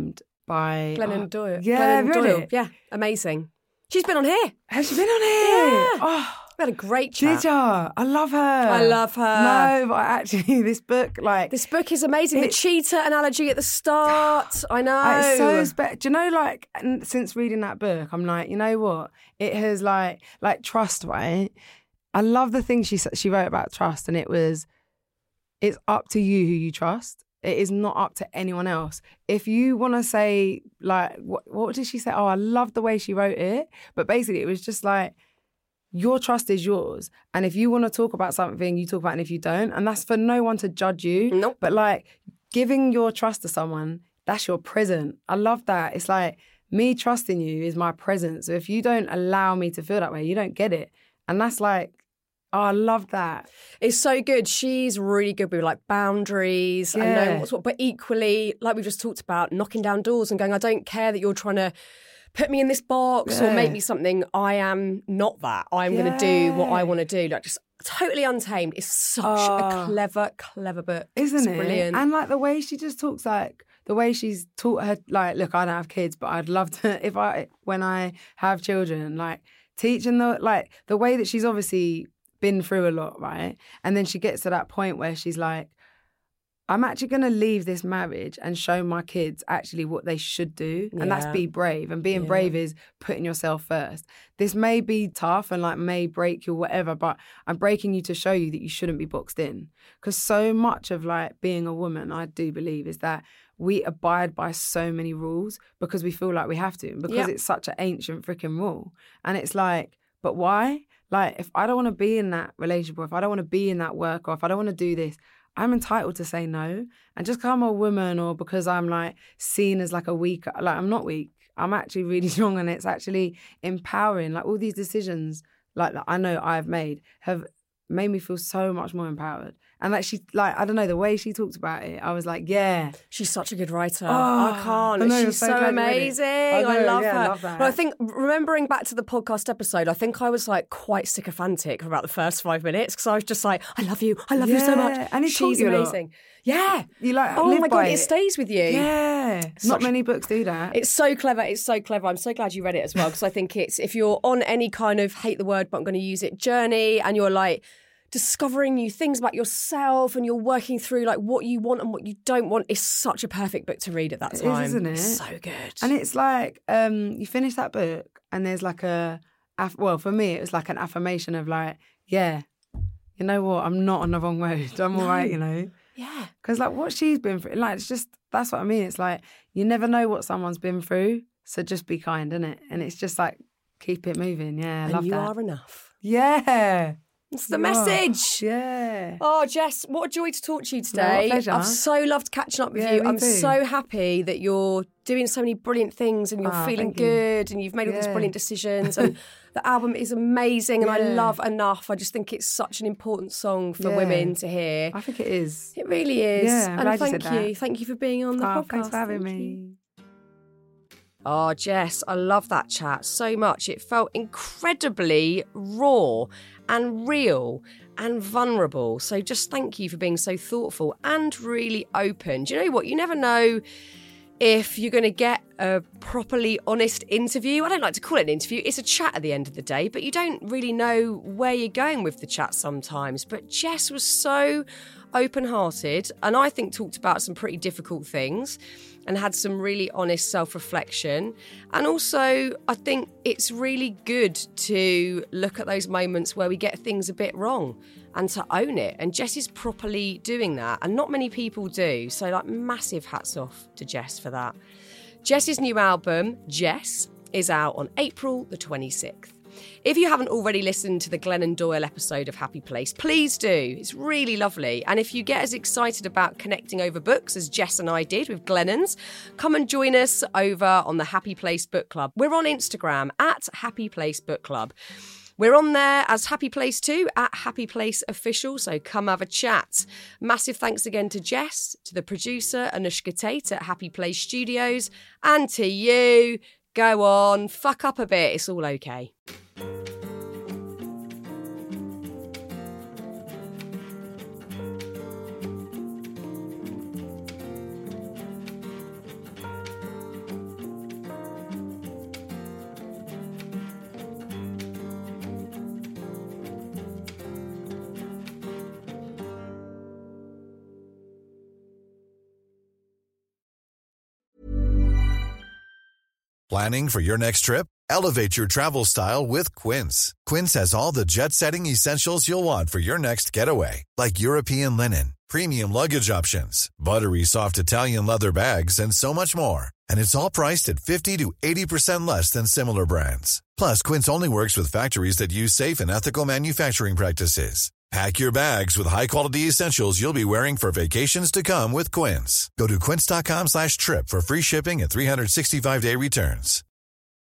by Glennon oh, Doyle. Yeah, Glennon really? Doyle. Yeah, amazing. She's been on here. Has she been on here? Yeah. Oh, We had a great chat. did ya? I love her. I love her. No, but actually, this book, like, This book is amazing. It- the cheetah analogy at the start. I know. like, it's so spe- do you know, like, and since reading that book, I'm like, you know what? It has like, like trust, right? I love the thing she she wrote about trust, and it was, it's up to you who you trust. It is not up to anyone else. If you want to say, like, what, what did she say? Oh, I love the way she wrote it. But basically, it was just like, your trust is yours. And if you want to talk about something, you talk about it, and if you don't, and that's for no one to judge you. Nope. But like, giving your trust to someone, that's your prison. I love that. It's like, me trusting you is my present. So if you don't allow me to feel that way, you don't get it. And that's like, oh, I love that. It's so good. She's really good with like boundaries and Yeah. knowing what's what. But equally, like we just talked about, knocking down doors and going, I don't care that you're trying to put me in this box or Yeah. make me something. I am not that. I'm going to do what Yeah. I want to do. Like just totally Untamed. It's such Oh. a clever, clever book. Isn't it's it? Brilliant. And like the way she just talks, like the way she's taught her, like, look, I don't have kids, but I'd love to, if I, when I have children, like teaching the, like the way that she's obviously been through a lot, right? And then she gets to that point where she's like, I'm actually going to leave this marriage and show my kids actually what they should do. And that's Yeah. be brave. And being Yeah. brave is putting yourself first. This may be tough and like may break you or whatever, but I'm breaking you to show you that you shouldn't be boxed in. Because so much of like being a woman, I do believe, is that we abide by so many rules because we feel like we have to. Because Yep. it's such an ancient freaking rule. And it's like, but why? Like, if I don't want to be in that relationship, or if I don't want to be in that work, or if I don't want to do this, I'm entitled to say no. And just because I'm a woman or because I'm like seen as like a weak, like I'm not weak. I'm actually really strong, and it's actually empowering. Like all these decisions like that I know I've made have made me feel so much more empowered. And like she, like, I don't know, the way she talked about it, I was like, yeah. She's such a good writer. Oh, I can't. I know, I'm She's so so, glad you read it. amazing. I I, know, love yeah, I her. love that. But I think, remembering back to the podcast episode, I think I was like quite sycophantic for about the first five minutes because I was just like, I love you. I love you so Yeah, much. and it taught She's you a lot. amazing. Yeah. You like Oh live my God, by it stays with you. Yeah. Such- Not many books do that. It's so clever. It's so clever. I'm so glad you read it as well because I think it's, if you're on any kind of, hate the word, but I'm going to use it, journey, and you're like discovering new things about yourself and you're working through like what you want and what you don't want, it's such a perfect book to read at that It is, time. isn't it? It's so good. And it's like, um, you finish that book and there's like a, aff- well, for me, it was like an affirmation of like, yeah, you know what? I'm not on the wrong road. I'm all right, you know? Yeah. Because like what she's been through, like, it's just, that's what I mean. It's like, you never know what someone's been through. So just be kind, innit? And it's just like, keep it moving. Yeah, I And love you that. are enough. Yeah. It's the You are. message. Yeah. Oh, Jess, what a joy to talk to you No, what a today. pleasure. I've so loved catching up with Yeah, you. me I'm too. so happy that you're doing so many brilliant things and you're Ah, feeling thank you. good and you've made all these Yeah. brilliant decisions. And the album is amazing and I Yeah. love Enough. I just think it's such an important song for Yeah. women to hear. I think it is. It really is. Yeah, I'm and glad you thank said you. that. Thank you for being on the Oh, podcast. thanks for having Thank me. you. Oh, Jess, I love that chat so much. It felt incredibly raw and real and vulnerable. So just thank you for being so thoughtful and really open. Do you know what? You never know if you're going to get a properly honest interview. I don't like to call it an interview. It's a chat at the end of the day, but you don't really know where you're going with the chat sometimes. But Jess was so open-hearted and I think talked about some pretty difficult things and had some really honest self-reflection. And also, I think it's really good to look at those moments where we get things a bit wrong and to own it. And Jess is properly doing that. And not many people do. So, like, massive hats off to Jess for that. Jess's new album, Jess, is out on April the twenty-sixth. If you haven't already listened to the Glennon Doyle episode of Happy Place, please do. It's really lovely. And if you get as excited about connecting over books as Jess and I did with Glennon's, come and join us over on the Happy Place Book Club. We're on Instagram at Happy Place Book Club. We're on there as Happy Place too, at Happy Place Official, so come have a chat. Massive thanks again to Jess, to the producer Anushka Tate at Happy Place Studios, and to you. Go on, fuck up a bit, it's all okay. Planning for your next trip? Elevate your travel style with Quince. Quince has all the jet-setting essentials you'll want for your next getaway, like European linen, premium luggage options, buttery soft Italian leather bags, and so much more. And it's all priced at fifty to eighty percent less than similar brands. Plus, Quince only works with factories that use safe and ethical manufacturing practices. Pack your bags with high-quality essentials you'll be wearing for vacations to come with Quince. Go to quince.com slash trip for free shipping and three sixty-five day returns.